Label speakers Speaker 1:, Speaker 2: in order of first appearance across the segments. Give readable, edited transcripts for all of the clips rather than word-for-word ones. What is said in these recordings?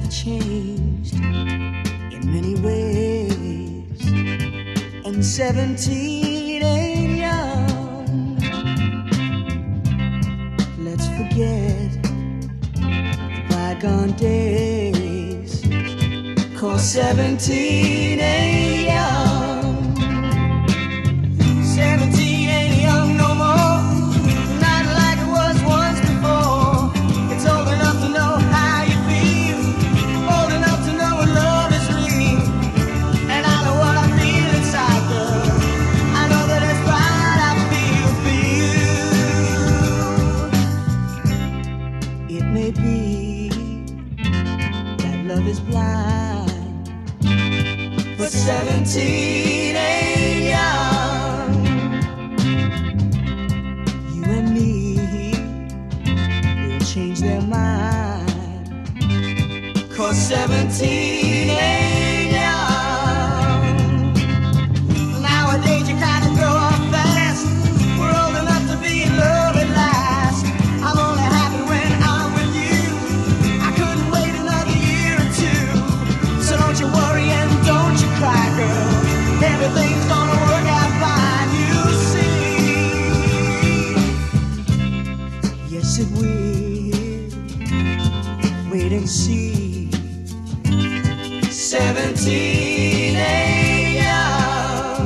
Speaker 1: have changed in many ways, and 17 ain't young. Let's forget the bygone days, 'cause 17 ain't young. 17 ain't young no more, not like it was once before. It's old enough to know how you feel, old enough to know when love is real. And I know what I feel inside, girl. I know that it's right I feel for you. It may be that love is blind, but 17 ain't young. You and me will change their mind, 'cause 17 ain't young. Nowadays you kinda grow up fast. We're old enough to be in love at last. I'm only happy when I'm with you. I couldn't wait another year or two. So don't you worry and don't you cry, girl. Everything's gonna work out fine, you see. Yes, it will. Wait and see. 17 ain't young.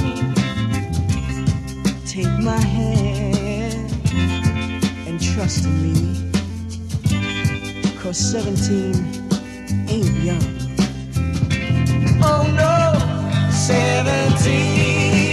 Speaker 1: Take my hand and trust in me, 'cause 17 ain't young. Oh no, 17